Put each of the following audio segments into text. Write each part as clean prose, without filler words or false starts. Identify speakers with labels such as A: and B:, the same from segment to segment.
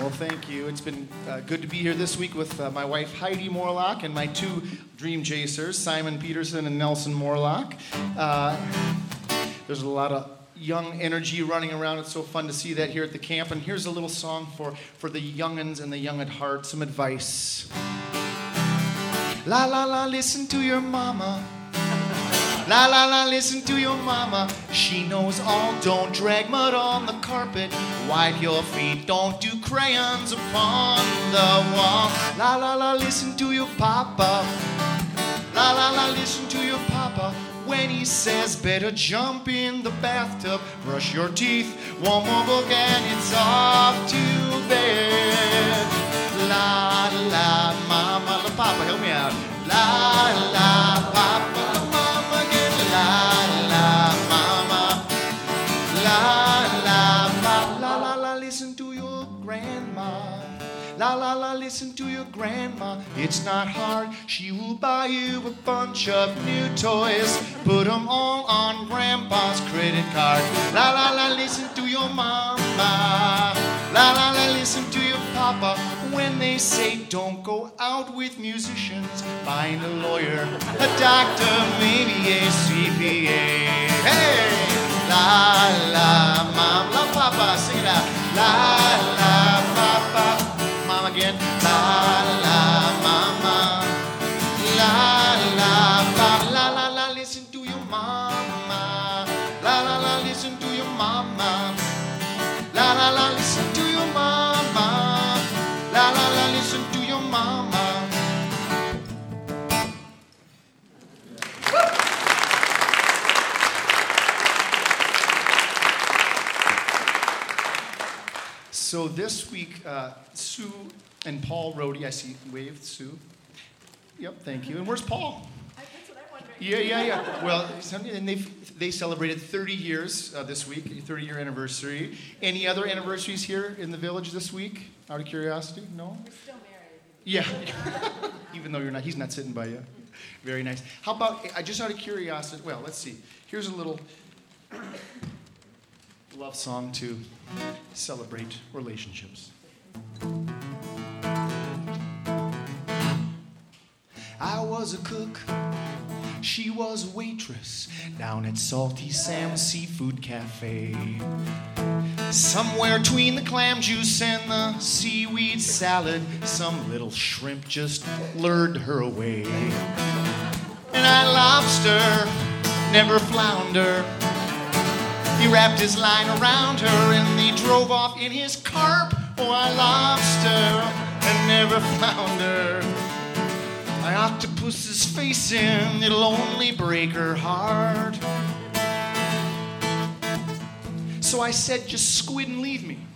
A: Well, thank you. It's been good to be here this week with my wife Heidi Morlock and my two dream chasers, Simon Peterson and Nelson Morlock. There's a lot of young energy running around. It's so fun to see that here at the camp. And here's a little song for the young'uns and the young at heart, some advice. La la la, listen to your mama. La la la, listen to your mama. She knows all. Don't drag mud on the carpet. Wipe your feet. Don't do crayons upon the wall. La la la, listen to your papa. La la la, listen to your papa. When he says better jump in the bathtub, brush your teeth, one more book and it's off to bed. La la, mama, la papa, help me out. La la, papa, mama, get la la, mama. La la, papa, la la la, listen to your grandma. La la la, listen to your grandma. It's not hard, she will buy you a bunch of new toys. Put them all on grandpa's credit card. La la la, listen to your mama. La la la, listen to your papa. When they say don't go out with musicians, find a lawyer, a doctor, maybe a CPA. Hey! La la, mama, la papa, sing it out. La la, papa. Mama again. La la, mama. La la, papa. La la la, listen to your mama. La la la, listen to your mama. La la la, listen to your mama. La la la, listen to your mama. So this week, Sue and Paul Rohde, I see, waved, Sue. Yep, thank you. And where's Paul?
B: That's what I'm wondering.
A: Yeah. Well, and they celebrated 30 years this week, a 30-year anniversary. Any other anniversaries here in the village this week, out of curiosity? No?
B: We're still married.
A: Yeah, even though he's not sitting by you. Very nice. How about, just out of curiosity, well, let's see. Here's a little love song to celebrate relationships. I was a cook, she was a waitress down at Salty Sam's Seafood Cafe. Somewhere between the clam juice and the seaweed salad, some little shrimp just lured her away. And I lobster, never flounder. He wrapped his line around her and they drove off in his carp. Oh, I lobster and never flounder. My octopus's face in, it'll only break her heart. So I said, just squid and leave me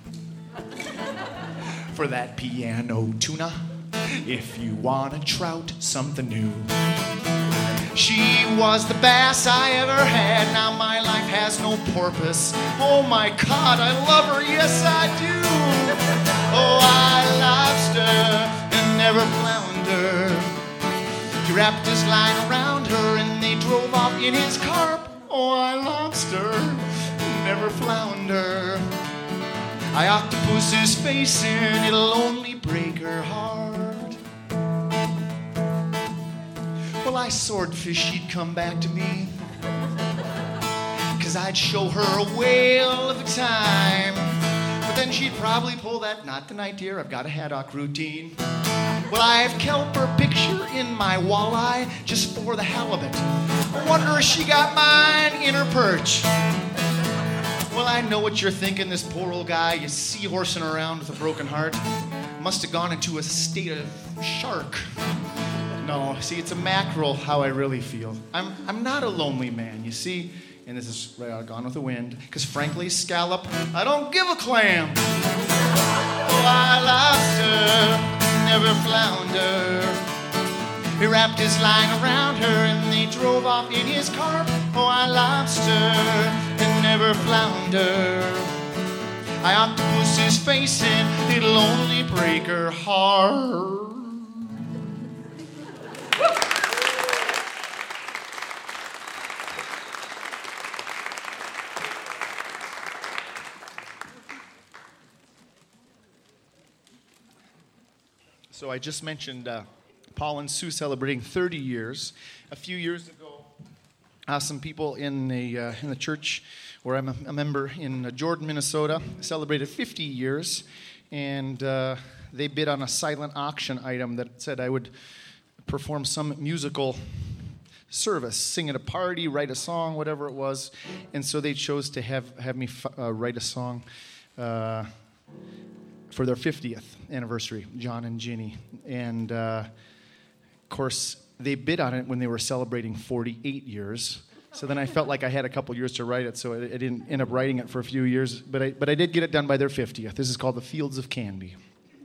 A: for that piano tuna. If you want to trout something new. She was the best I ever had. Now my life has no purpose. Oh my God, I love her, yes I do. Oh, I lobster and never flounder. He wrapped his line around her and they drove off in his carp. Oh, I lobster, never flounder. I octopus his face in, it'll only break her heart. Well, I swordfish she'd come back to me, 'cause I'd show her a whale of a time. But then she'd probably pull that, not tonight dear, I've got a haddock routine. Well, I have Kelper picture in my walleye just for the halibut. I wonder if she got mine in her perch. Well, I know what you're thinking, this poor old guy, you seahorsing around with a broken heart. Must have gone into a state of shark. No, see, it's a mackerel how I really feel. I'm not a lonely man, you see? And this is right out of Gone with the Wind. Because frankly, scallop, I don't give a clam. Oh, I lobster, never flounder. He wrapped his line around her and they drove off in his carp. Oh, I lobster and never flounder. I octopus his face in, it'll only break her heart. So I just mentioned Paul and Sue celebrating 30 years. A few years ago, some people in the church where I'm a member in Jordan, Minnesota, celebrated 50 years, and they bid on a silent auction item that said I would perform some musical service, sing at a party, write a song, whatever it was, and so they chose to have me write a song for their 50th anniversary, John and Ginny. And, of course, they bid on it when they were celebrating 48 years. So then I felt like I had a couple years to write it, so I didn't end up writing it for a few years. But I did get it done by their 50th. This is called The Fields of Canby.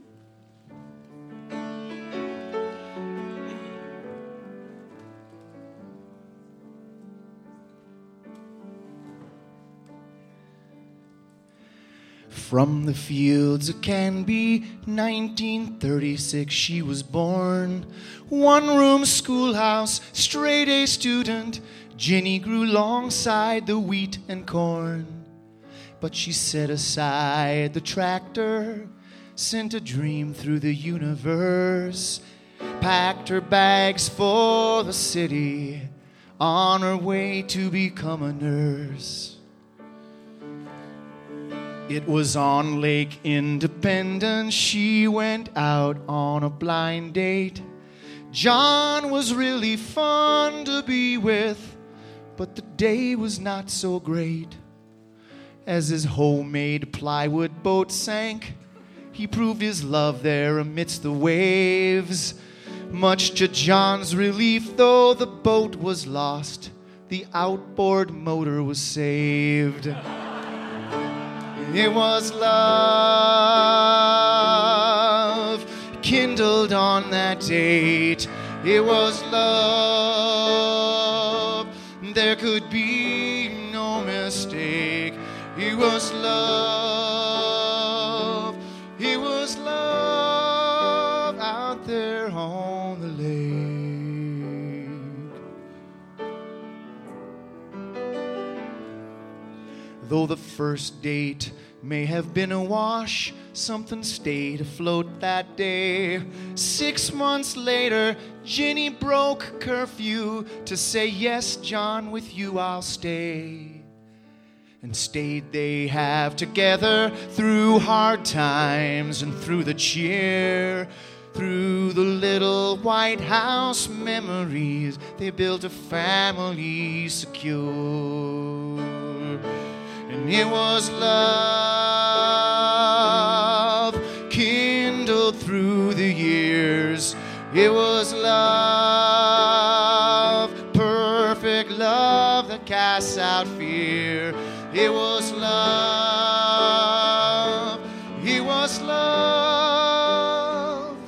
A: From the fields of Canby, 1936 she was born. One-room schoolhouse, straight-A student, Ginny grew alongside the wheat and corn. But she set aside the tractor, sent a dream through the universe, packed her bags for the city, on her way to become a nurse. It was on Lake Independence she went out on a blind date. John was really fun to be with, but the day was not so great. As his homemade plywood boat sank, he proved his love there amidst the waves. Much to John's relief, though the boat was lost, the outboard motor was saved. It was love kindled on that date. It was love, there could be no mistake. It was love, it was love out there on the lake. Though the first date may have been a wash, something stayed afloat that day. 6 months later, Ginny broke curfew to say, yes, John, with you I'll stay. And stayed they have together through hard times and through the cheer. Through the little White House memories, they built a family secure. And it was love kindled through the years. It was love, perfect love that casts out fear. It was love, it was love,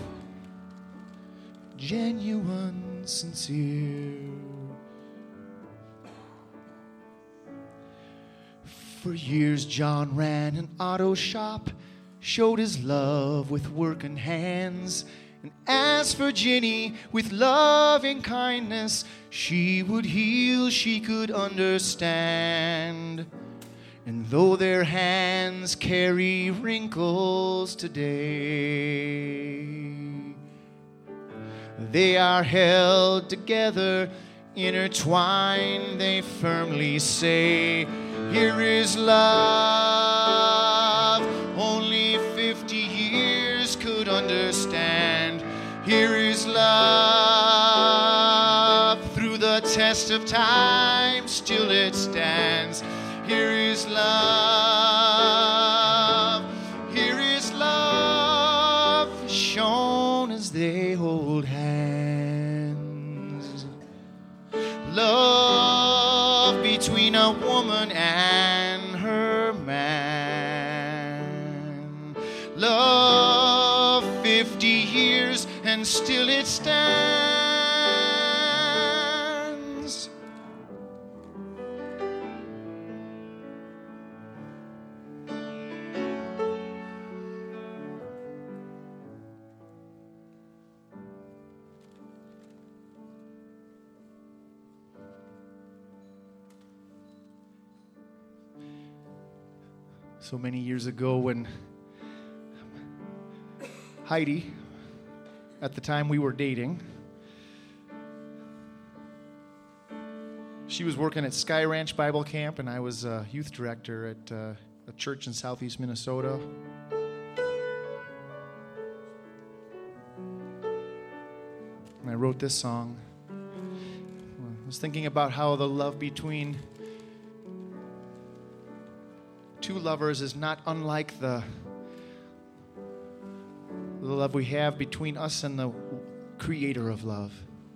A: genuine, sincere. For years John ran an auto shop, showed his love with working hands. And as for Ginny, with loving kindness, she would heal, she could understand. And though their hands carry wrinkles today, they are held together, intertwined, they firmly say, here is love, only 50 years could understand. Here is love, through the test of time, still it stands. Here is love, shown as they hold hands. Love between a woman and her man. Love 50 years and still it stands. So many years ago when Heidi at the time we were dating. She was working at Sky Ranch Bible Camp, and I was a youth director at a church in southeast Minnesota. And I wrote this song. I was thinking about how the love between two lovers is not unlike the love we have between us and the creator of love.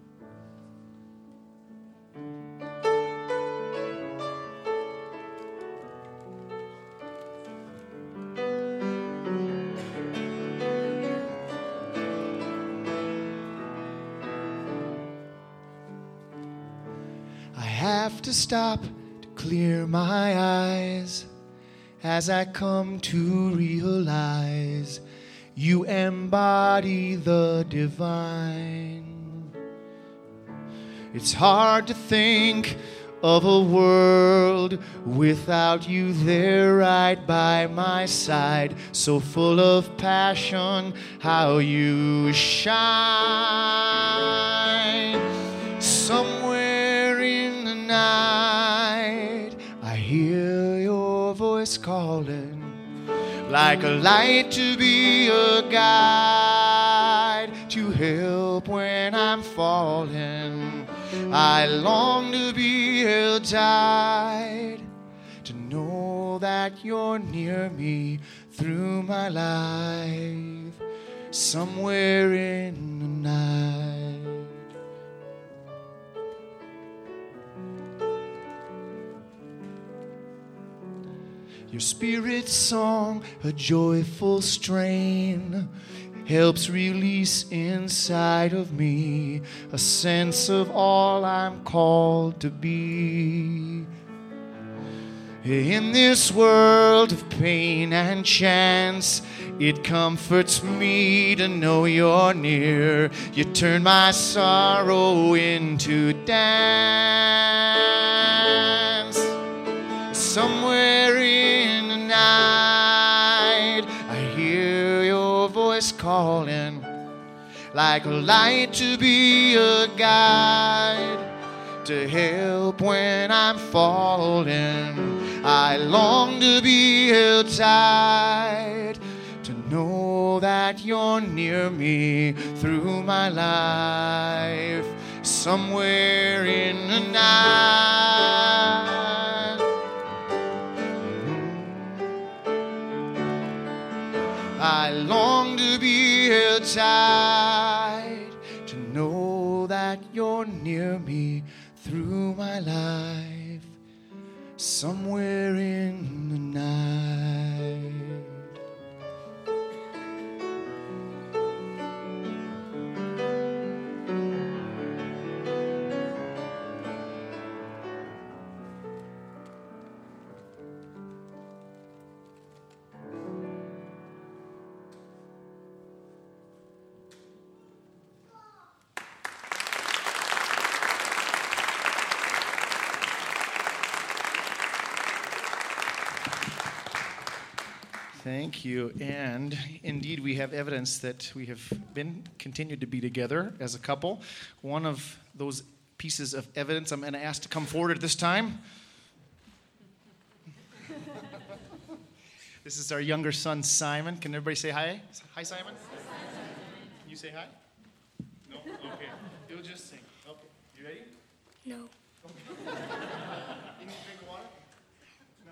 A: I have to stop to clear my eyes as I come to realize you embody the divine. It's hard to think of a world without you there right by my side, so full of passion, how you shine. Somewhere in the night, I hear your voice calling, like a light to be a guide, to help when I'm falling. I long to be held tight, to know that you're near me through my life, somewhere in the night. Your spirit song, a joyful strain, helps release inside of me a sense of all I'm called to be. In this world of pain and chance, it comforts me to know you're near. You turn my sorrow into dance. Somewhere in the night, I hear your voice calling, like a light to be a guide, to help when I'm falling. I long to be held tight, to know that you're near me through my life, somewhere in the night. I long to be held tight, to know that you're near me through my life, somewhere in the night. Thank you. And indeed, we have evidence that we have continued to be together as a couple. One of those pieces of evidence I'm going to ask to come forward at this time. This is our younger son, Simon. Can everybody say hi? Hi, Simon. Can you say hi? No? Okay. You'll just sing. Okay. You ready?
C: No.
A: You need to drink water? No.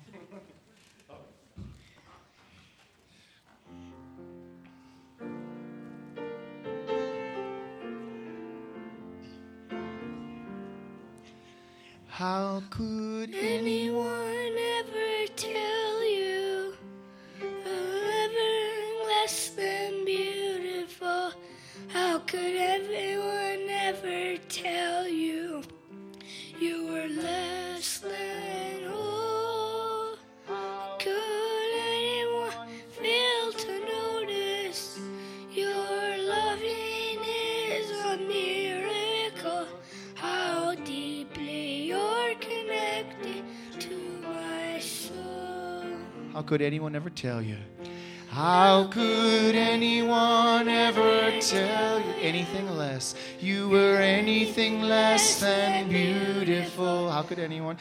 A: How could
C: anyone ever tell you living less than beautiful? How could everyone ever tell you you were less than whole? Could anyone fail to notice your loving is a miracle? How deeply you're connected to my soul.
A: How could anyone ever tell you How could anyone ever tell you anything less? You were anything less than beautiful. How could anyone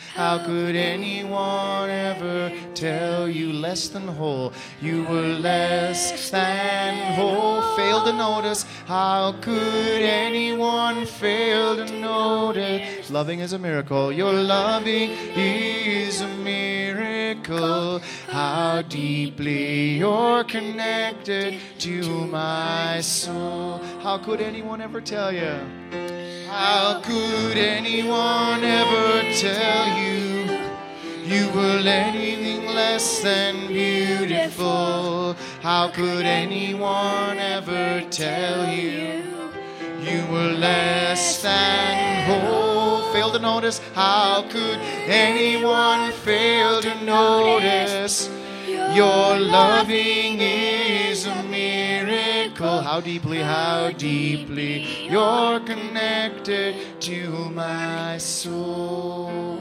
A: ever tell you less than whole? You were less than whole. Fail to notice. How could anyone fail to notice? Loving is a miracle. Your loving is a miracle. How deeply you're connected to my soul. How could anyone ever tell you? How could anyone ever tell you you were anything less than beautiful? How could anyone ever tell you you were less than whole? Fail to notice. How could anyone fail to notice? Your loving is a miracle. How deeply you're connected to my soul.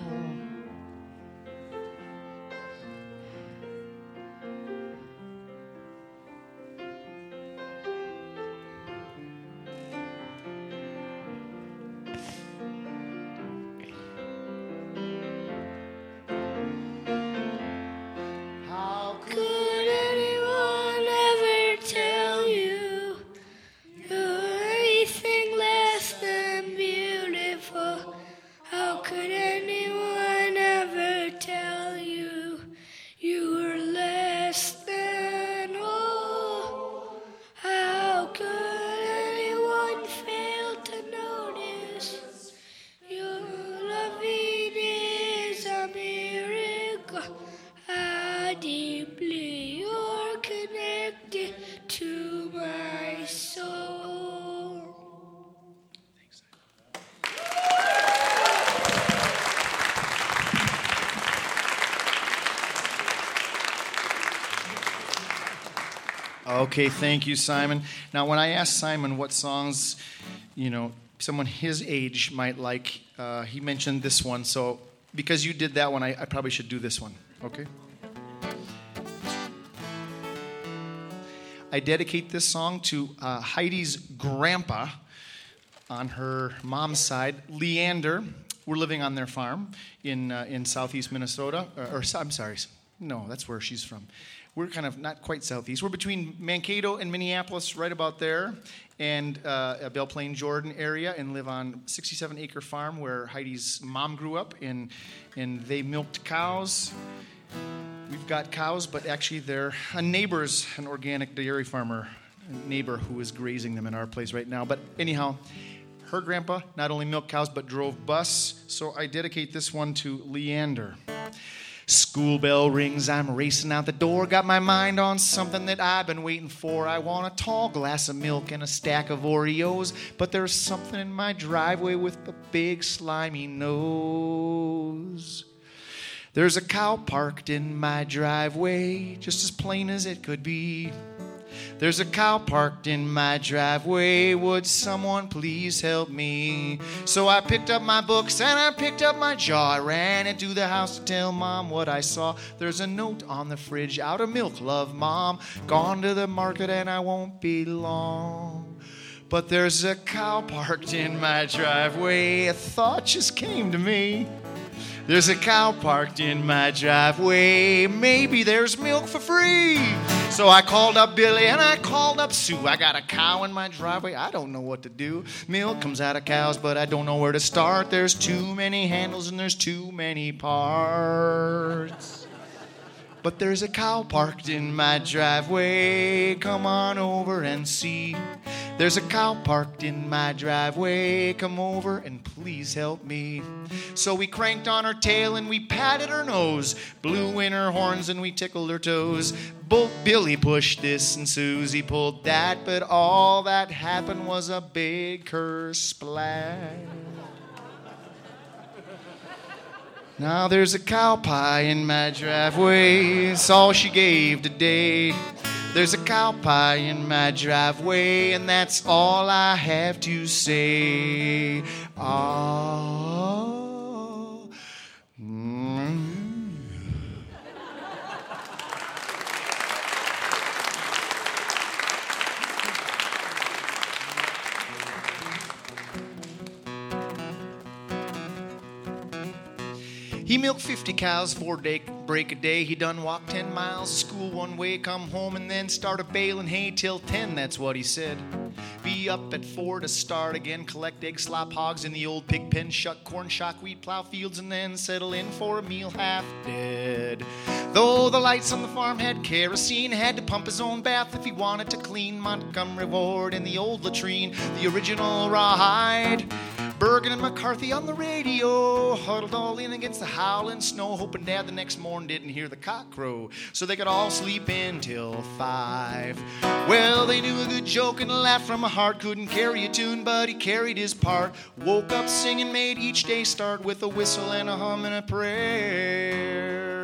A: Okay, thank you, Simon. Now, when I asked Simon what songs, someone his age might like, he mentioned this one. So, because you did that one, I probably should do this one. Okay? I dedicate this song to Heidi's grandpa on her mom's side, Leander. We're living on their farm in southeast Minnesota. I'm sorry, no, that's where she's from. We're kind of not quite southeast. We're between Mankato and Minneapolis, right about there, and Belle Plaine, Jordan area, and live on a 67-acre farm where Heidi's mom grew up, and they milked cows. We've got cows, but actually they're a neighbor's, an organic dairy farmer, neighbor who is grazing them in our place right now. But anyhow, her grandpa not only milked cows, but drove bus, so I dedicate this one to Leander. School bell rings, I'm racing out the door. Got my mind on something that I've been waiting for. I want a tall glass of milk and a stack of Oreos. But there's something in my driveway with a big slimy nose. There's a cow parked in my driveway, just as plain as it could be. There's a cow parked in my driveway. Would someone please help me? So I picked up my books and I picked up my jaw. I ran into the house to tell Mom what I saw. There's a note on the fridge, out of milk, love, Mom. Gone to the market and I won't be long. But there's a cow parked in my driveway. A thought just came to me. There's a cow parked in my driveway. Maybe there's milk for free. So I called up Billy and I called up Sue. I got a cow in my driveway. I don't know what to do. Milk comes out of cows, but I don't know where to start. There's too many handles and there's too many parts. But there's a cow parked in my driveway. Come on over and see. There's a cow parked in my driveway. Come over and please help me. So we cranked on her tail and we patted her nose, blew in her horns and we tickled her toes. Billy pushed this and Susie pulled that, but all that happened was a big curse splash. Now there's a cow pie in my driveway. It's all she gave today. There's a cow pie in my driveway, and that's all I have to say. Oh. He milked 50 cows for break a day. He done walk 10 miles to school one way, come home and then start a baling hay till 10, that's what he said. Be up at 4 to start again, collect eggs, slop hogs in the old pig pen, shuck corn, shock wheat, plow fields, and then settle in for a meal half dead. Though the lights on the farm had kerosene, had to pump his own bath if he wanted to clean Montgomery Ward in the old latrine, the original rawhide. Bergen and McCarthy on the radio, huddled all in against the howling snow, hoping Dad the next morning didn't hear the cock crow, so they could all sleep in till 5. Well, they knew a good joke and a laugh from a heart, couldn't carry a tune, but he carried his part. Woke up singing, made each day start with a whistle and a hum and a prayer.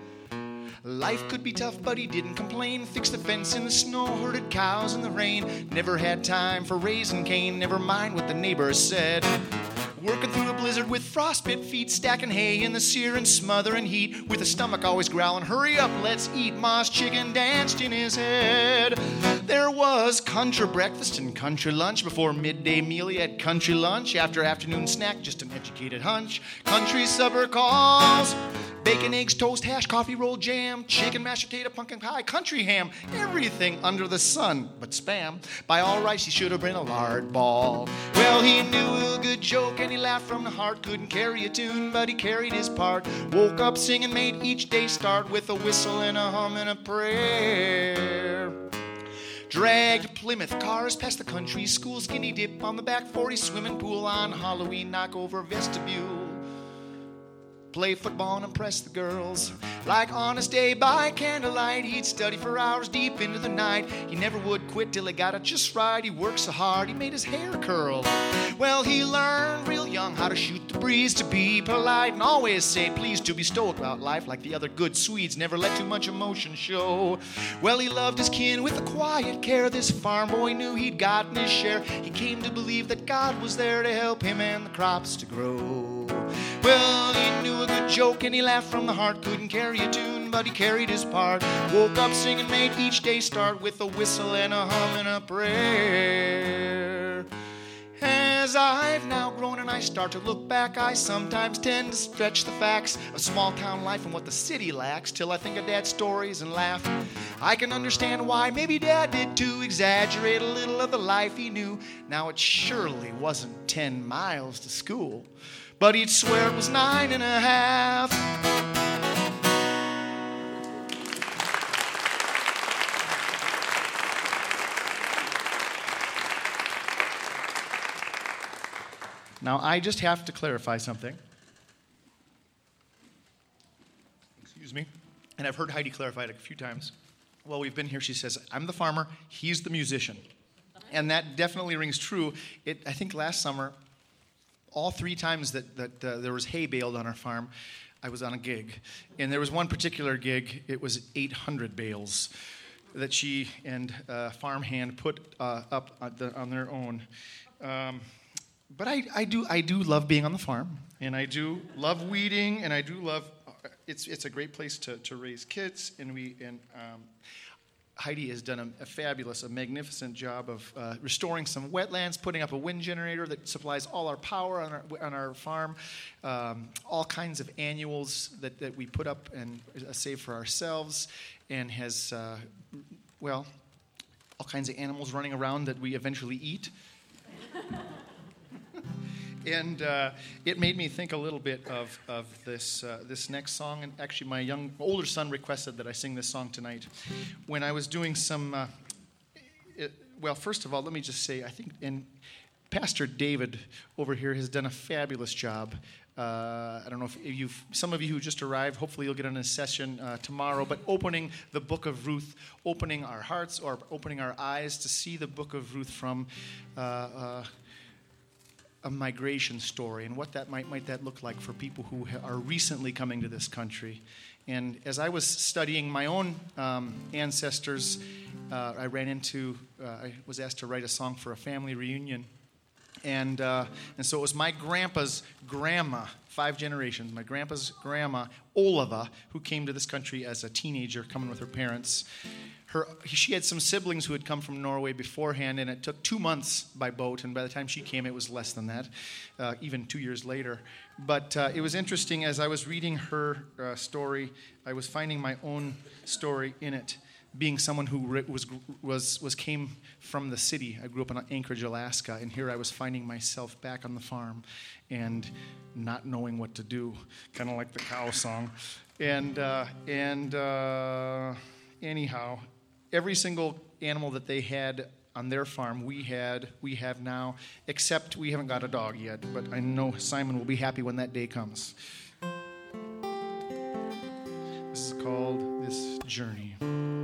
A: Life could be tough, but he didn't complain. Fixed the fence in the snow, herded cows in the rain. Never had time for raising cane, never mind what the neighbors said. Working through a blizzard with frostbit feet, stacking hay in the searing, smothering heat, with a stomach always growling, hurry up, let's eat. Ma's chicken danced in his head. There was country breakfast and country lunch. Before midday meal he had country lunch. After afternoon snack, just an educated hunch. Country supper calls. Bacon, eggs, toast, hash, coffee, roll, jam, chicken, mashed potato, pumpkin pie, country ham, everything under the sun but spam. By all rights, he should have been a lard ball. Well, he knew a good joke and he laughed from the heart. Couldn't carry a tune, but he carried his part. Woke up singing, made each day start with a whistle and a hum and a prayer. Dragged Plymouth cars past the country school, skinny dip on the back 40 swimming pool, on Halloween knock over vestibule. Play football and impress the girls. Like Honest Day by candlelight, he'd study for hours deep into the night. He never would quit till he got it just right. He worked so hard, he made his hair curl. Well, he learned real young how to shoot the breeze, to be polite and always say please, to be stoic about life like the other good Swedes, never let too much emotion show. Well, he loved his kin with a quiet care. This farm boy knew he'd gotten his share. He came to believe that God was there to help him and the crops to grow. Well, he knew a good joke and he laughed from the heart. Couldn't carry a tune, but he carried his part. Woke up singing, made each day start with a whistle and a hum and a prayer. As I've now grown and I start to look back, I sometimes tend to stretch the facts of small town life and what the city lacks, till I think of Dad's stories and laugh. I can understand why maybe Dad did too, exaggerate a little of the life he knew. Now it surely wasn't 10 miles to school, but he'd swear it was 9.5. Now, I just have to clarify something. Excuse me. And I've heard Heidi clarify it a few times. While we've been here, she says, I'm the farmer, he's the musician. And that definitely rings true. I think last summer, all 3 times that there was hay baled on our farm, I was on a gig. And there was one particular gig, it was 800 bales that she and farmhand put up on their own. But I do love being on the farm, and I do love weeding, and I do love it's a great place to raise kids, and Heidi has done a fabulous, a magnificent job of restoring some wetlands, putting up a wind generator that supplies all our power on our farm, all kinds of annuals that we put up and save for ourselves, and has all kinds of animals running around that we eventually eat. And it made me think a little bit of this next song. And actually, my older son requested that I sing this song tonight. When I was doing some, first of all, let me just say, I think, and Pastor David over here has done a fabulous job. I don't know if some of you who just arrived, hopefully you'll get on a session tomorrow, but opening the book of Ruth, opening our hearts or opening our eyes to see the book of Ruth from a migration story and what that might that look like for people who are recently coming to this country. And as I was studying my own ancestors, I was asked to write a song for a family reunion. And so it was my grandpa's grandma, 5 generations, my grandpa's grandma, Oliva, who came to this country as a teenager, coming with her parents. she had some siblings who had come from Norway beforehand, and it took 2 months by boat, and by the time she came, it was less than that, even 2 years later. But it was interesting, as I was reading her story, I was finding my own story in it, being someone who came from the city. I grew up in Anchorage, Alaska, and here I was finding myself back on the farm and not knowing what to do, kind of like the cow song. And anyhow, every single animal that they had on their farm, we have now, except we haven't got a dog yet, but I know Simon will be happy when that day comes. This is called This Journey.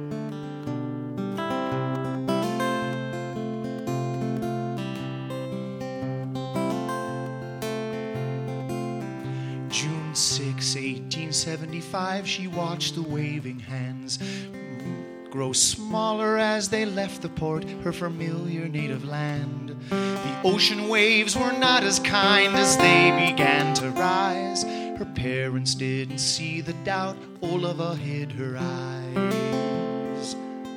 A: June 6, 1875, she watched the waving hands grow smaller as they left the port, her familiar native land. The ocean waves were not as kind as they began to rise. Her parents didn't see the doubt, Olava hid her eyes.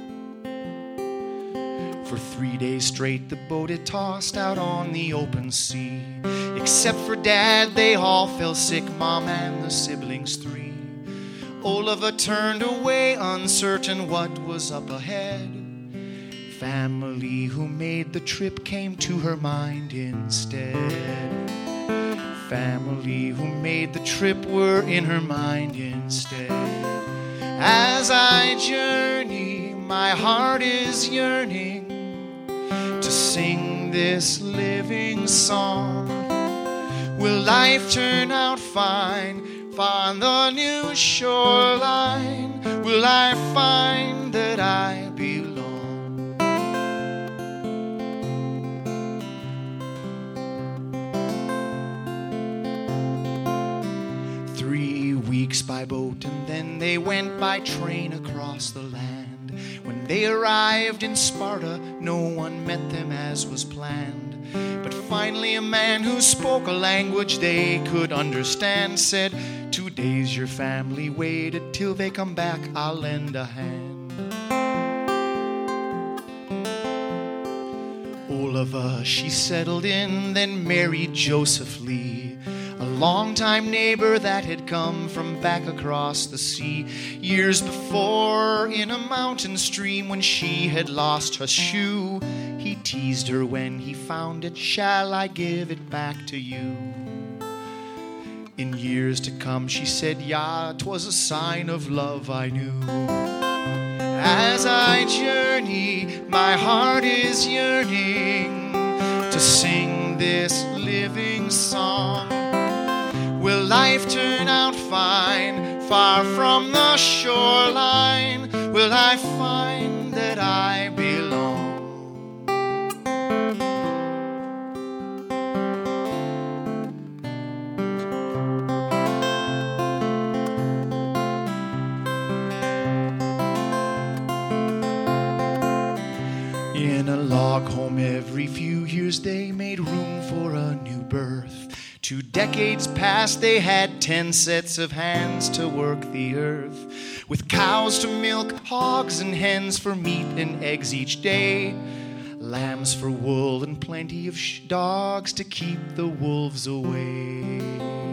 A: For 3 days straight the boat had tossed out on the open sea. Except for Dad, they all fell sick, Mom and the siblings 3. Olava turned away, uncertain what was up ahead. Family who made the trip came to her mind instead. Family who made the trip were in her mind instead. As I journey, my heart is yearning to sing this living song. Will life turn out fine? On the new shoreline, will I find that I belong? Three weeks by boat, and then they went by train across the land. When they arrived in Sparta, no one met them as was planned. But finally a man who spoke a language they could understand said, 2 days your family waited, till they come back I'll lend a hand. Olava, she settled in, then married Joseph Lee, a longtime neighbor that had come from back across the sea. Years before, in a mountain stream, when she had lost her shoe, he teased her when he found it, shall I give it back to you? In years to come, she said, yeah, 'twas a sign of love I knew. As I journey, my heart is yearning to sing this living song. Will life turn out fine, far from the shoreline? Will I find that I belong? In a log home every few years they made room for a new birth. 2 decades past they had 10 sets of hands to work the earth. With cows to milk, hogs and hens for meat and eggs each day. Lambs for wool and plenty of dogs to keep the wolves away.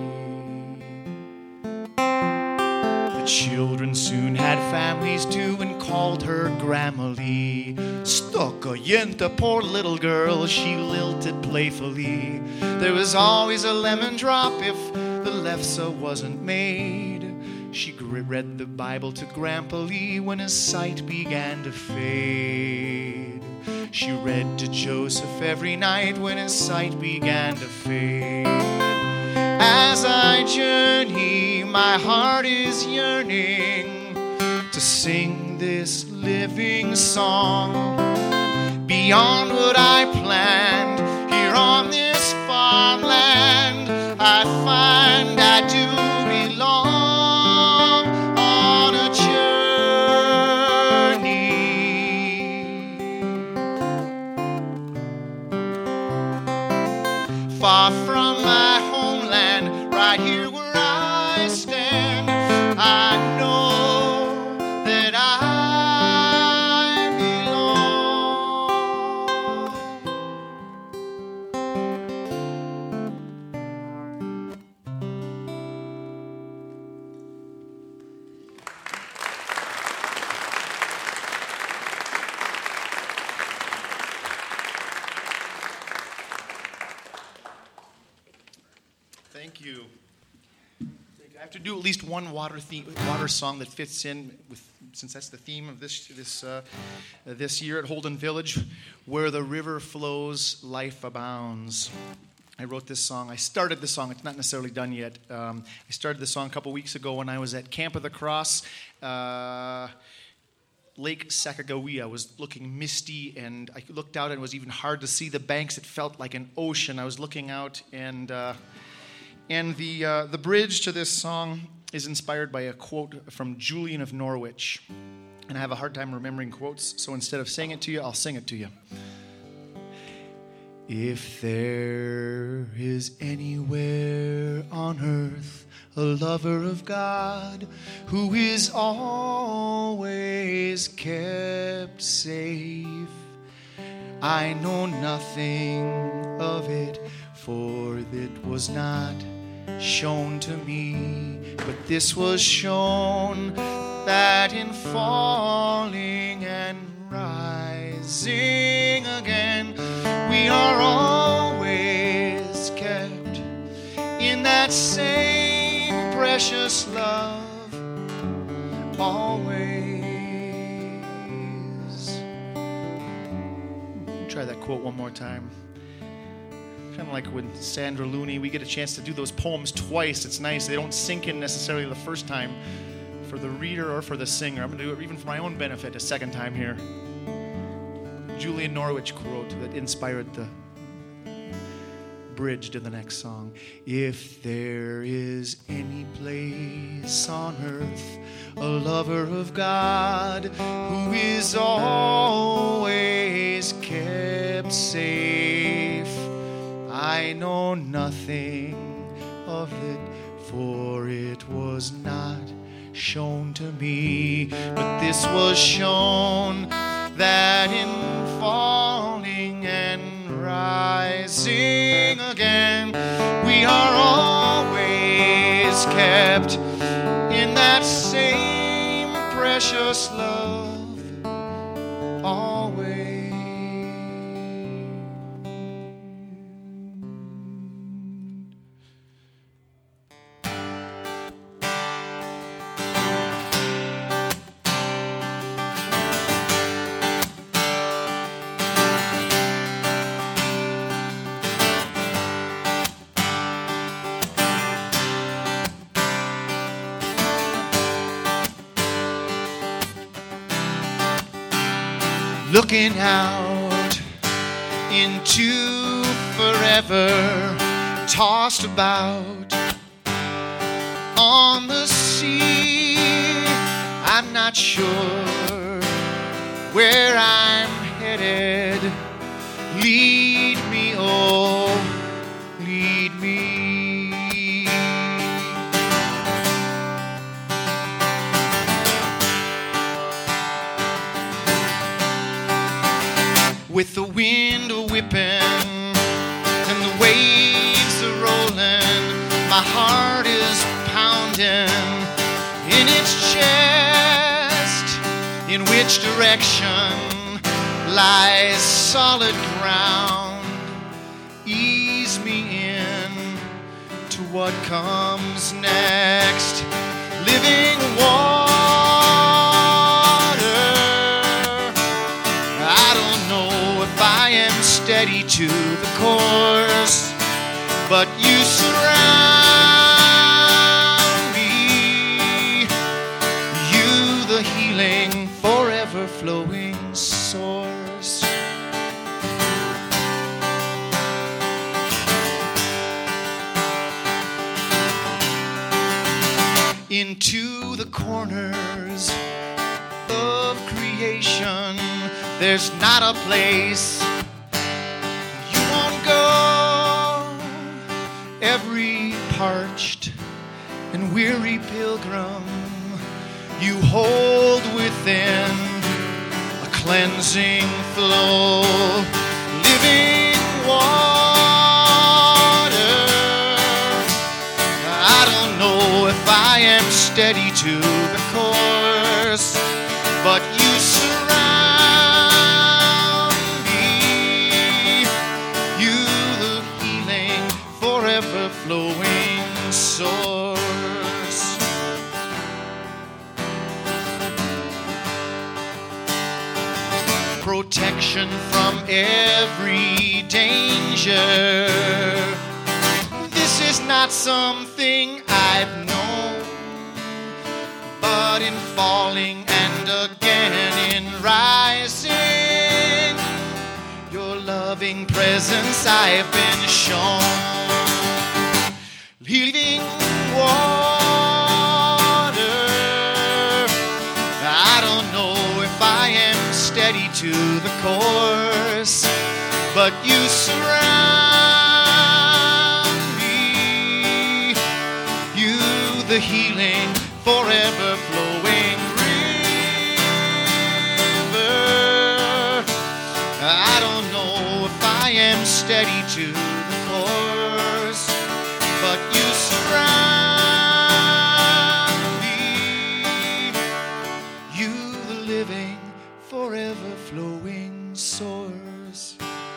A: Children soon had families too and called her Grandma Lee. Stocka jenta, poor little girl, she lilted playfully. There was always a lemon drop if the lefse wasn't made. She read the Bible to Grandpa Lee when his sight began to fade. She read to Joseph every night when his sight began to fade. As I journey, my heart is yearning to sing this living song. Beyond what I planned, here on this farmland, I find I do belong on a journey. Far from my homeland, right here where I stand, I know that I I have to do at least one water song that fits in with, since that's the theme of this year at Holden Village, where the river flows, life abounds. I wrote this song. I started the song. It's not necessarily done yet. I started the song a couple weeks ago when I was at Camp of the Cross, Lake Sacagawea. I was looking misty, and I looked out, and it was even hard to see the banks. It felt like an ocean. I was looking out, and the bridge to this song is inspired by a quote from Julian of Norwich. And I have a hard time remembering quotes, so instead of saying it to you, I'll sing it to you. If there is anywhere on earth a lover of God who is always kept safe, I know nothing of it, for it was not shown to me, but this was shown, that in falling and rising again, we are always kept in that same precious love, always. Try that quote one more time. Kind of like with Sandra Looney, we get a chance to do those poems twice. It's nice. They don't sink in necessarily the first time for the reader or for the singer. I'm going to do it even for my own benefit a second time here. Julian Norwich quote that inspired the bridge to the next song. If there is any place on earth a lover of God who is always kept safe, I know nothing of it, for it was not shown to me, but this was shown, that in falling and rising again, we are always kept in that same precious love, always. Looking out into forever, tossed about on the sea. I'm not sure where I'm headed. Lead me, oh, lead me. With the wind whipping and the waves are rolling, my heart is pounding in its chest. In which direction lies solid ground? Ease me in to what comes next. Living water, I am steady to the course, but you surround me, you the healing, forever flowing source. Into the corners of creation, there's not a place you won't go. Every parched and weary pilgrim you hold within a cleansing flow. Living water, I don't know if I am steady to the course, but you surround me, you the healing, forever flowing source. protection from every danger. This is not something I've known, but in falling and again in rising, your loving presence I've been shown. Living water, I don't know if I am steady to the course, but you surround me. You, the healing, forever flowing river. I don't know if I am steady to the course, but you surround me. You, the living, forever flowing source.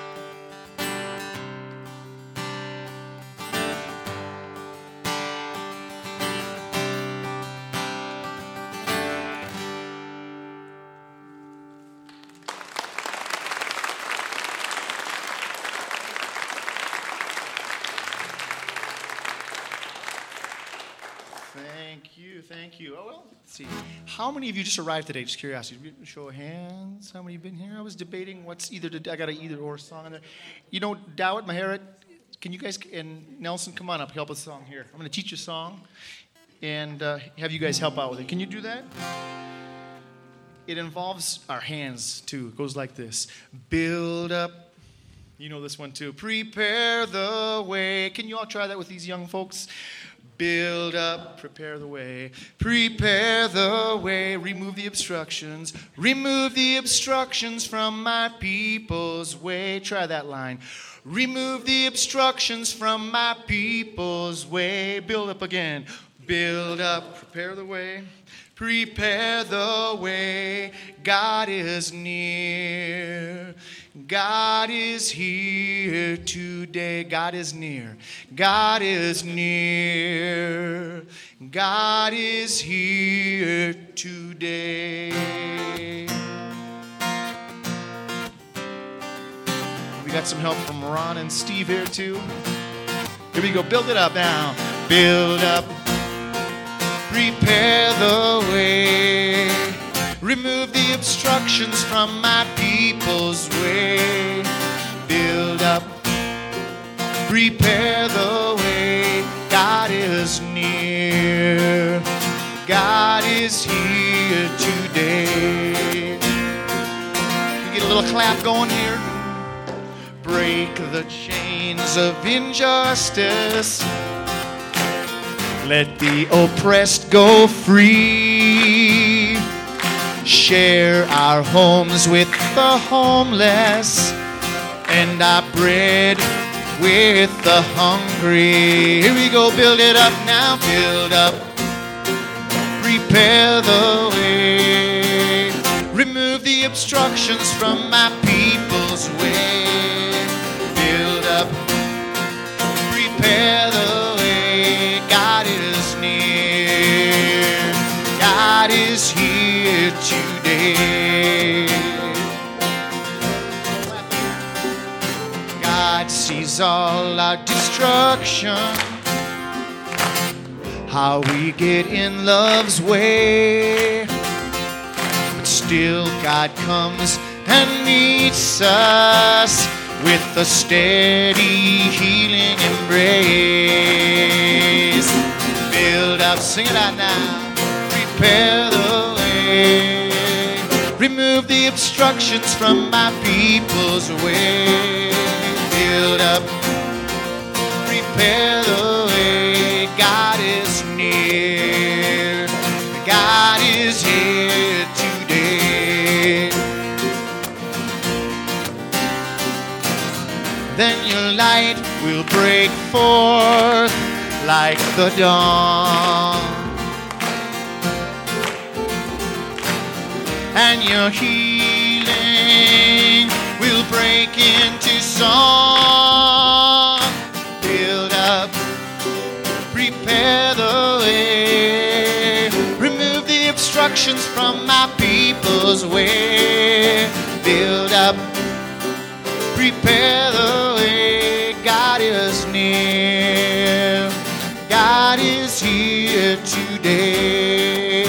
A: Thank you. Oh, well, let's see. How many of you just arrived today? Just curiosity. Show of hands. How many have been here? I was debating what's either. I got an either or song in there. You know, Dawit, Maharit, can you guys, and Nelson, come on up, help us song here. I'm going to teach you a song and have you guys help out with it. Can you do that? It involves our hands, too. It goes like this. Build up. You know this one, too. Prepare the way. Can you all try that with these young folks? Build up, prepare the way, prepare the way, remove the obstructions from my people's way. Try that line. Remove the obstructions from my people's way. Build up again. Build up, prepare the way, prepare the way. God is near. God is here today. God is near. God is near. God is here today. We got some help from Ron and Steve here too. Here we go. Build it up now. Build up. Prepare the way. Remove the obstructions from my people's way. Build up, prepare the way. God is near. God is here today. We get a little clap going here. Break the chains of injustice. Let the oppressed go free. Share our homes with the homeless and our bread with the hungry. Here we go, build it up now, build up. Prepare the way. Remove the obstructions from my people's way. Build up. Prepare the way. God is near. God is here today. God sees all our destruction, how we get in love's way, but still God comes and meets us with a steady healing embrace. Build up, sing it out now. Prepare the way. Remove the obstructions from my people's way. Build up. Prepare the way. God is near. God is here today. Then your light will break forth like the dawn, and your healing will break into song. Build up, prepare the way. Remove the obstructions from my people's way. build up, prepare the way. God is near. God is here today.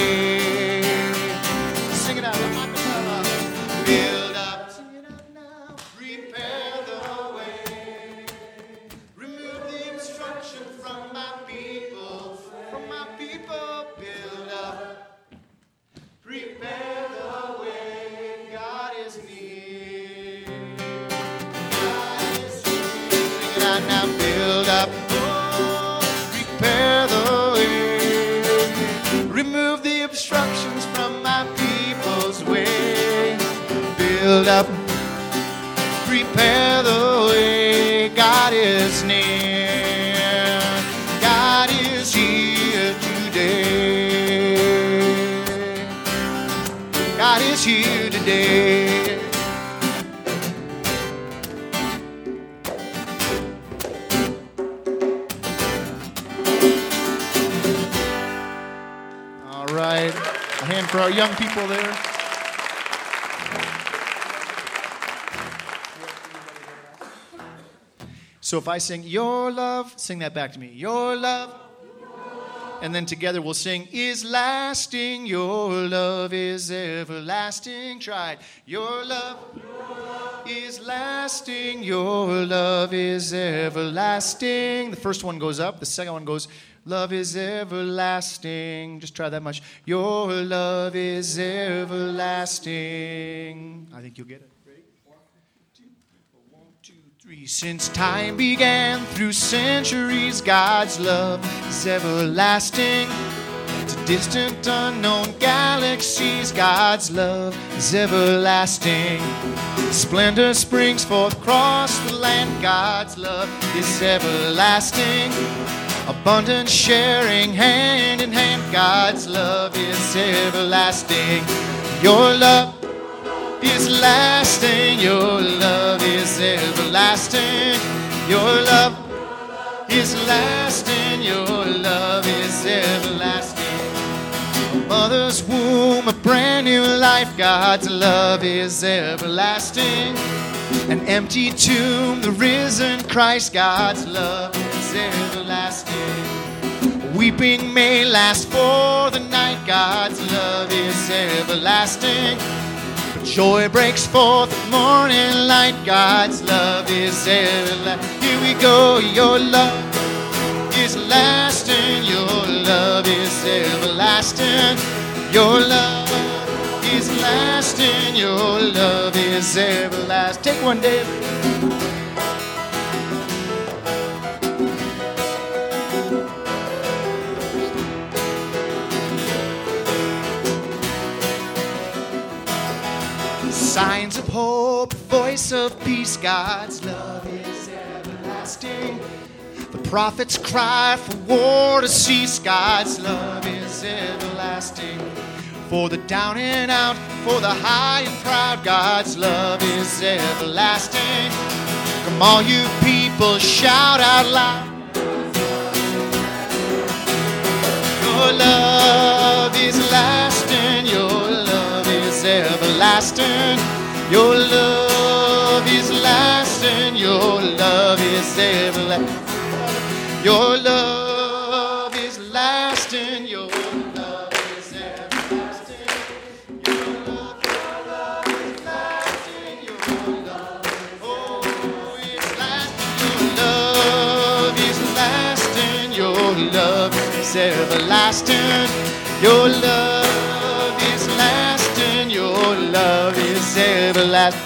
A: Sing it out. Build up, prepare the way. Remove the obstruction from my people. From my people, build up, prepare the way. God is near. God is here. Sing it out now. Build up. Prepare the way. Remove the obstructions from my people's way. Build up, prepare the way. God is near. God is here today. God is here today. All right. A hand for our young people there. So if I sing your love, sing that back to me. Your love. And then together we'll sing is lasting. Your love is everlasting. Try it. Your love is lasting. Your love is everlasting. The first one goes up. The second one goes, love is everlasting. Just try that much. Your love is everlasting. I think you'll get it. Ready? 1, 2, 3. Since time began, through centuries, God's love is everlasting. To distant, unknown galaxies, God's love is everlasting. Splendor springs forth across the land. God's love is everlasting. Abundant sharing, hand in hand. God's love is everlasting. Your love is lasting. Your love is everlasting. Your love is lasting. Your love is everlasting. A mother's womb, a brand new life. God's love is everlasting. An empty tomb, the risen Christ. God's love is everlasting. Weeping may last for the night. God's love is everlasting. But joy breaks forth at morning light. God's love is everlasting. Here we go. Your love is lasting. Your love is everlasting. Your love is lasting. Your love is everlasting. Take one, Dave. Signs of hope, voice of peace. God's love is everlasting. The prophets cry for war to cease. God's love is everlasting. For the down and out, for the high and proud, God's love is everlasting. Come all you people, shout out loud. Your love is lasting. Your love is everlasting. Your love is lasting. Your love is everlasting. Your love is lasting. Your love is everlasting. Your love is lasting. Your love, oh, it's lasting. Your love is lasting. Your love is everlasting. Your love is lasting. Your love is everlasting.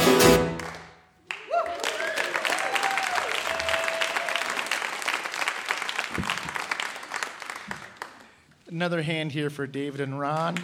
A: Another hand here for David and Ron.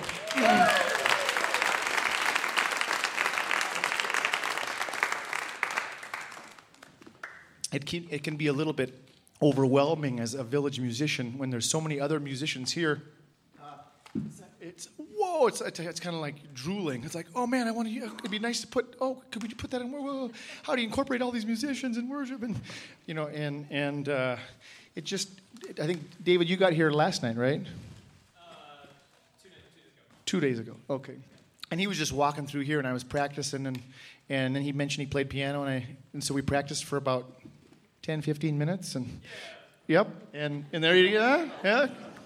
A: It can be a little bit overwhelming as a village musician when there's so many other musicians here. It's kind of like drooling. It's like, oh man, I want to. It'd be nice to put. Oh, could we put that in? Whoa. How do you incorporate all these musicians in worship? And it just. I think David, you got here last night, right?
D: 2 days ago.
A: 2 days ago. Okay. And he was just walking through here, and I was practicing, and then he mentioned he played piano, and so we practiced for about 10, 15 minutes, and yep, and there you go, yeah.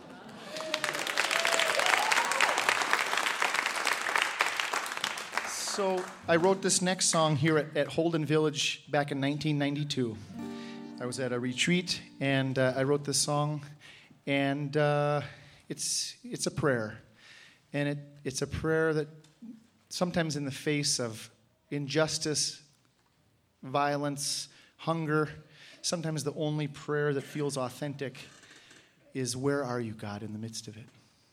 A: So I wrote this next song here at Holden Village back in 1992. I was at a retreat, and I wrote this song, and it's a prayer, and it's a prayer that sometimes in the face of injustice, violence, hunger, sometimes the only prayer that feels authentic is, where are you, God, in the midst of it?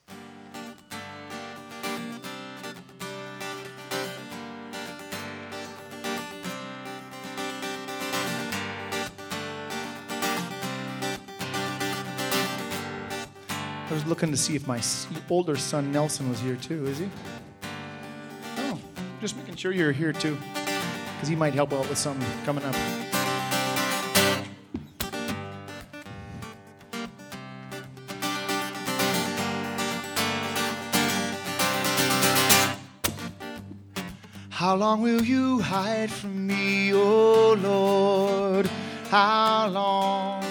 A: I was looking to see if my older son Nelson was here too. Is he? Oh, just making sure you're here too, because he might help out with something coming up. How long will you hide from me, O Lord? How long?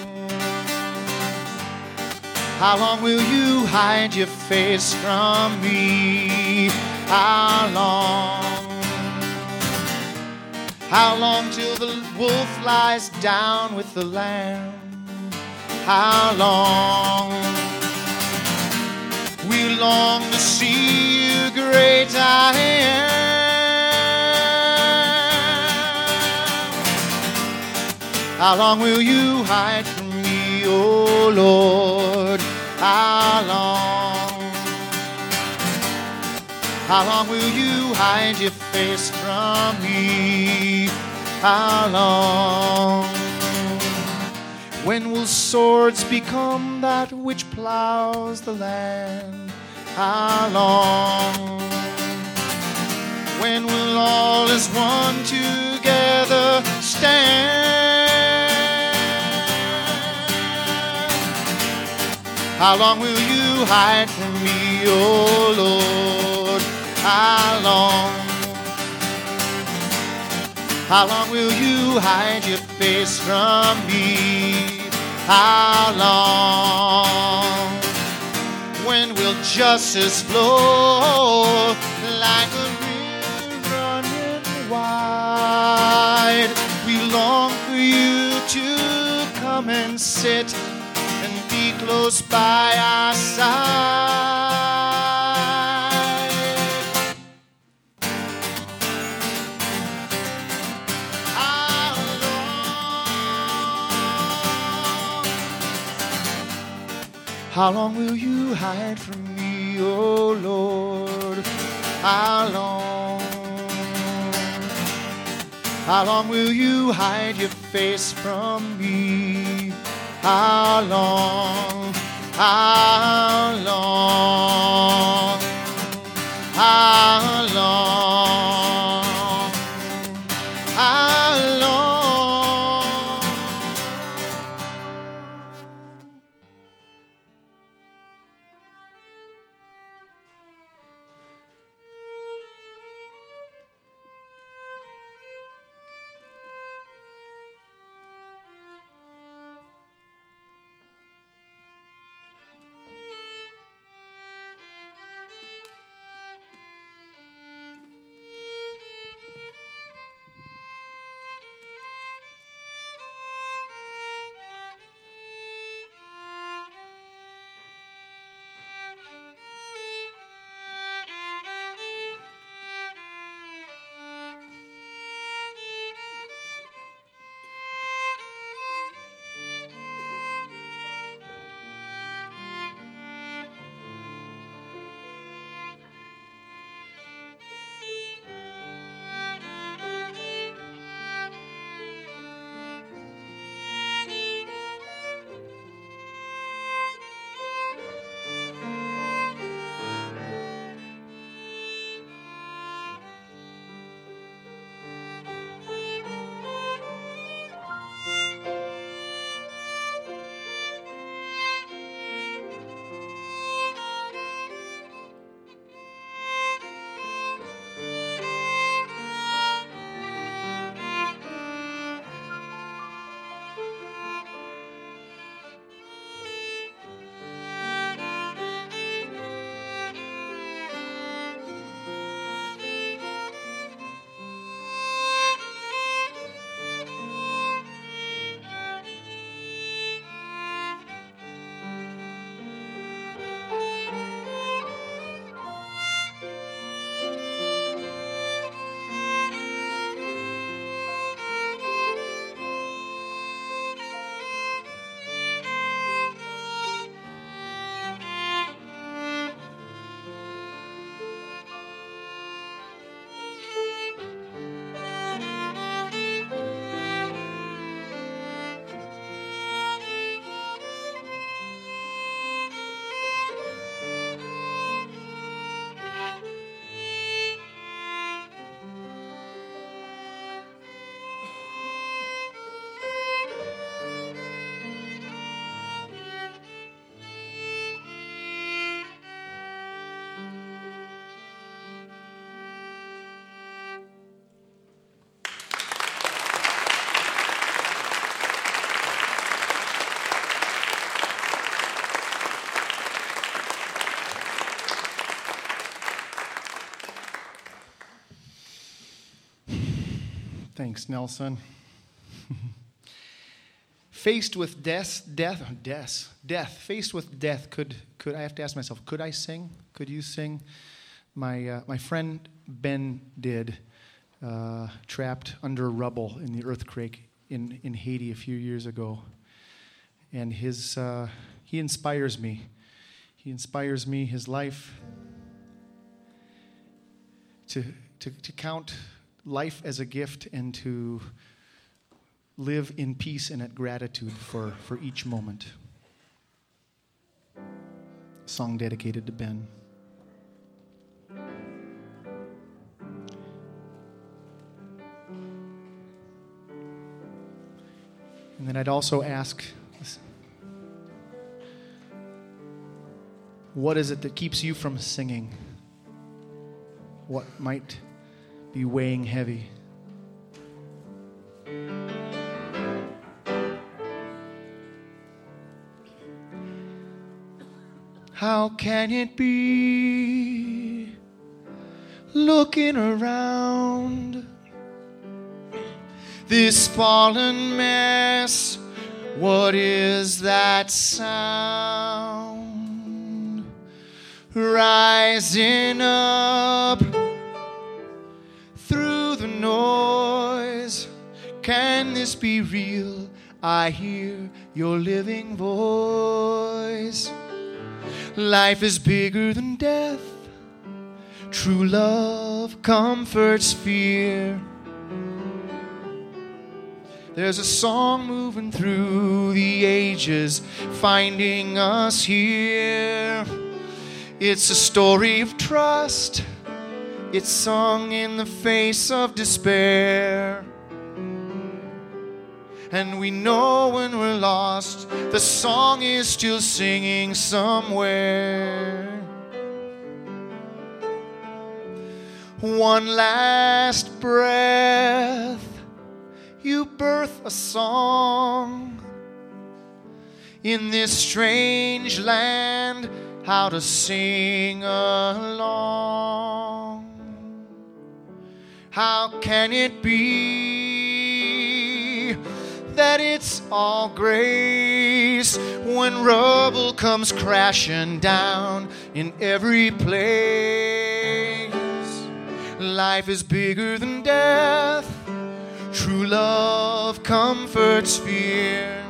A: How long will you hide your face from me? How long? How long till the wolf lies down with the lamb? How long? We long to see you, great I am. How long will you hide from me, O Lord? How long? How long will you hide your face from me? How long? When will swords become that which plows the land? How long? When will all as one together stand? How long will you hide from me, O Lord? How long? How long will you hide your face from me? How long? When will justice flow like a river running wide? We long for you to come and sit and be close by our side. How long? How long will you hide from me, O Lord? How long? How long will you hide your face from me? How long? How long? How long? How long? Thanks, Nelson. Faced with death. Faced with death. Could I have to ask myself? Could I sing? Could you sing? My friend Ben did. Trapped under rubble in the earthquake in Haiti a few years ago, and he inspires me. He inspires me. His life to count life as a gift and to live in peace and at gratitude for each moment. Song dedicated to Ben. And then I'd also ask, what is it that keeps you from singing? What might be weighing heavy? How can it be, looking around this fallen mess, what is that sound rising up through the noise? Can this be real? I hear your living voice. Life is bigger than death. True love comforts fear. There's a song moving through the ages, finding us here. It's a story of trust. It's sung in the face of despair. And we know when we're lost, the song is still singing somewhere. One last breath, you birth a song in this strange land, how to sing along. How can it be that it's all grace when rubble comes crashing down in every place? Life is bigger than death. True love comforts fear.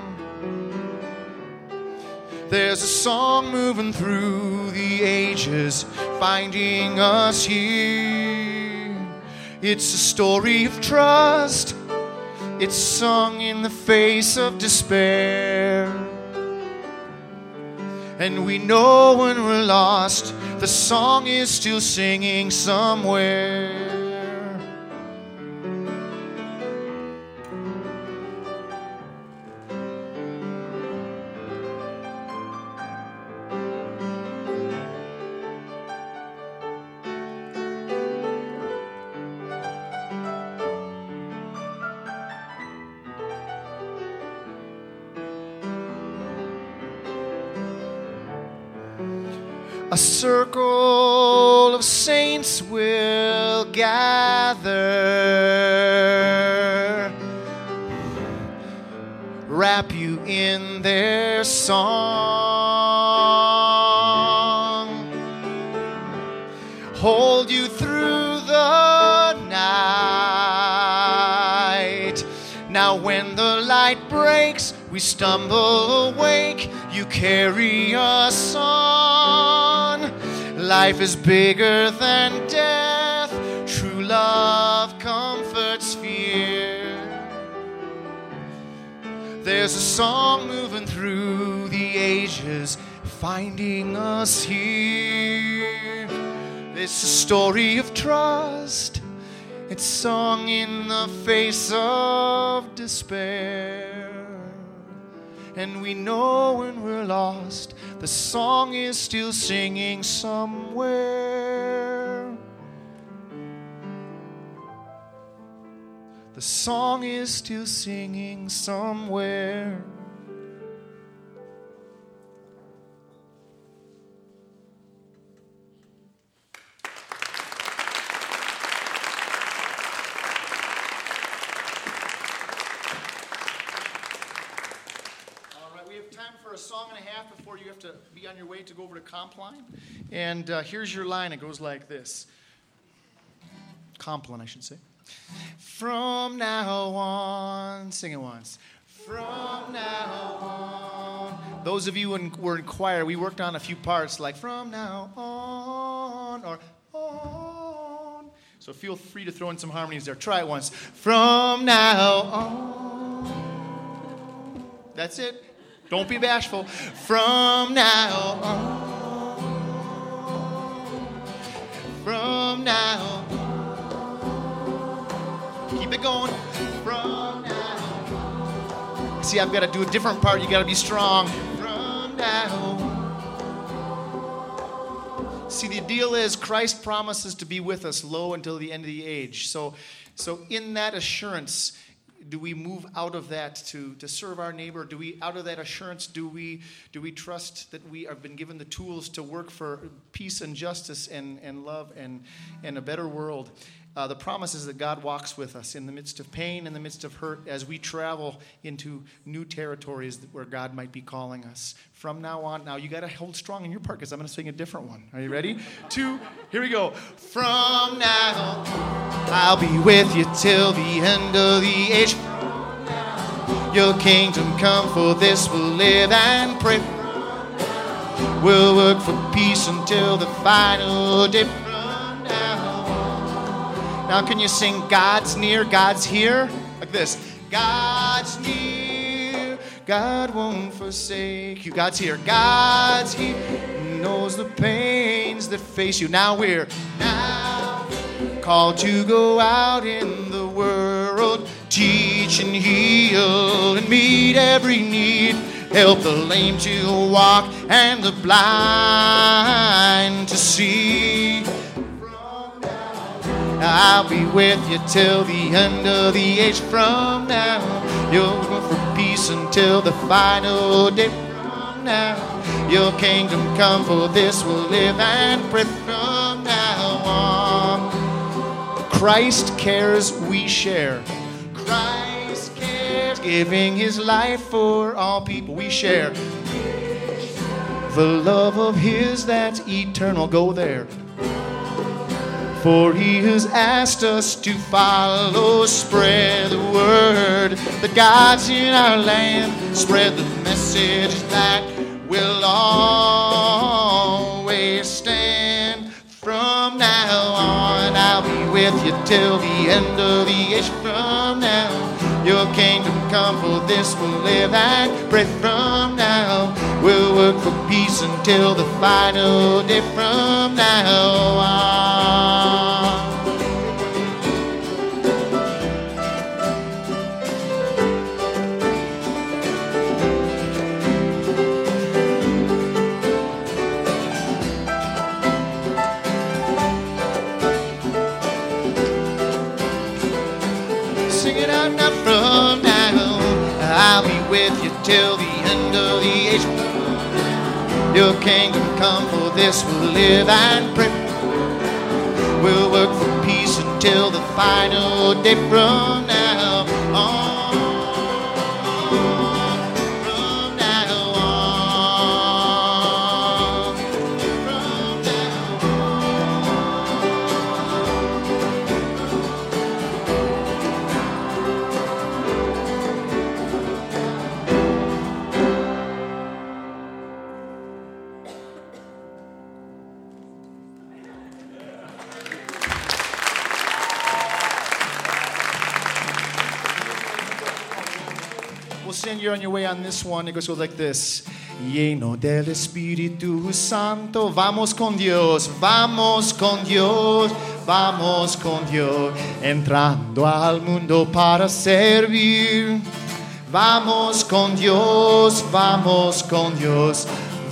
A: There's a song moving through the ages, finding us here. It's a story of trust. It's sung in the face of despair. And we know when we're lost, the song is still singing somewhere. A circle of saints will gather, wrap you in their song, hold you through the night. Now when the light breaks, we stumble awake, you carry us on. Life is bigger than death. True love comforts fear. There's a song moving through the ages, finding us here. It's a story of trust. It's sung in the face of despair. And we know when we're lost, the song is still singing somewhere. The song is still singing somewhere. and a half before you have to be on your way to go over to Compline. And here's your line. It goes like this. Compline, I should say. From now on. Sing it once. From now on. Those of you who were in choir, we worked on a few parts like from now on or on. So feel free to throw in some harmonies there. Try it once. From now on. That's it. Don't be bashful. From now on. From now on. Keep it going. From now. See, I've got to do a different part. You got to be strong. From now. See, the deal is Christ promises to be with us, lo, until the end of the age. So in that assurance, do we move out of that to serve our neighbor? Do we, out of that assurance, do we trust that we have been given the tools to work for peace and justice and love and a better world? The promise is that God walks with us in the midst of pain, in the midst of hurt, as we travel into new territories where God might be calling us. From now on, now you got to hold strong in your part because I'm going to sing a different one. Are you ready? 2, here we go. From now, I'll be with you till the end of the age. Your kingdom come, for this we'll live and pray. We'll work for peace until the final day. Now can you sing God's near, God's here? Like this. God's near, God won't forsake you. God's here, God's here. He knows the pains that face you. Now we're called to go out in the world, teach and heal and meet every need. Help the lame to walk and the blind to see. I'll be with you till the end of the age. From now, you'll work for peace until the final day. From now, your kingdom come, for this will live and pray. From now on, Christ cares, we share. Christ cares, giving his life for all people. We share the love of his that's eternal. Go there. For he has asked us to follow, spread the word that God's in our land. Spread the message that will always stand. From now on, I'll be with you till the end of the age. From now, your kingdom come, for this will live and pray. From now, we'll work for peace until the final day. From now on. Sing it out now. From now, I'll be with you till the end of the age. Your kingdom come, for this will live and pray. We'll work for peace until the final day. From now on. From now on. From now We'll send you on your way on this one. It goes like this. Lleno del Espíritu Santo, vamos con Dios, vamos con Dios, vamos con Dios, entrando al mundo para servir. Vamos con Dios, vamos con Dios,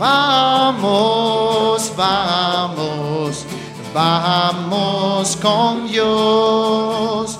A: vamos, vamos, vamos con Dios.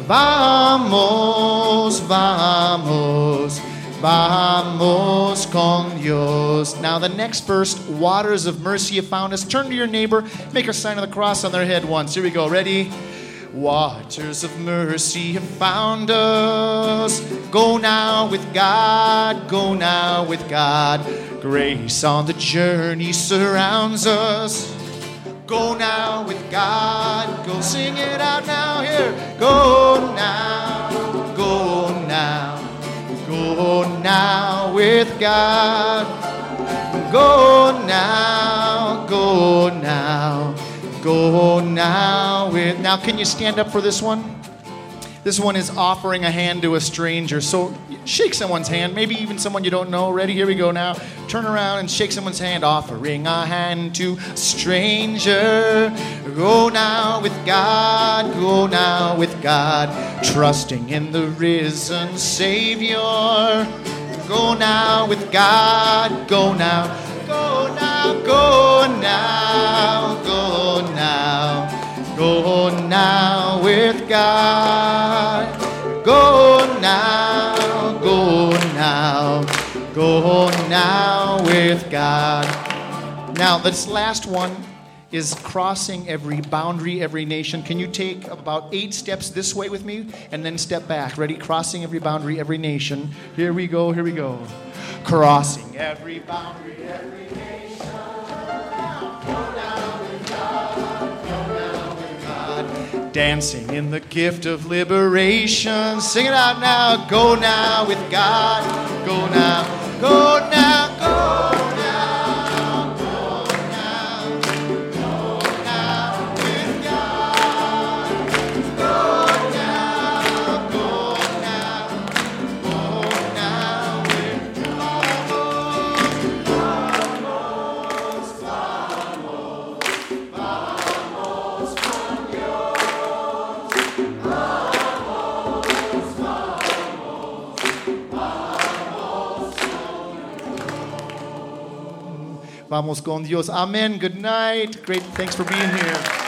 A: Vamos, vamos, vamos con Dios. Now the next verse, waters of mercy have found us. Turn to your neighbor, make a sign of the cross on their head once. Here we go. Ready? Waters of mercy have found us. Go now with God, go now with God. Grace on the journey surrounds us. Go now with God, go sing it out now here. Go now, go now, go now with God. Go now, go now. Go now with... Now, can you stand up for this one? This one is offering a hand to a stranger. So shake someone's hand, maybe even someone you don't know. Ready? Here we go now. Turn around and shake someone's hand. Offering a hand to a stranger. Go now with God. Go now with God. Trusting in the risen Savior. Go now with God. Go now. Go now. Go now. Go now. Go now with God. Go now. Go now. Go now with God. Now, this last one is crossing every boundary, every nation. Can you take about 8 steps this way with me and then step back? Ready? Crossing every boundary, every nation. Here we go, here we go. Crossing every boundary, every nation. Dancing in the gift of liberation. Sing it out now. Go now with God. Go now. Go now. Go now. Go now. Go now with God. Go now. Go now. Go now with God. Vamos, vamos, vamos con Dios. Vamos con Dios. Amen. Good night. Great. Thanks for being here.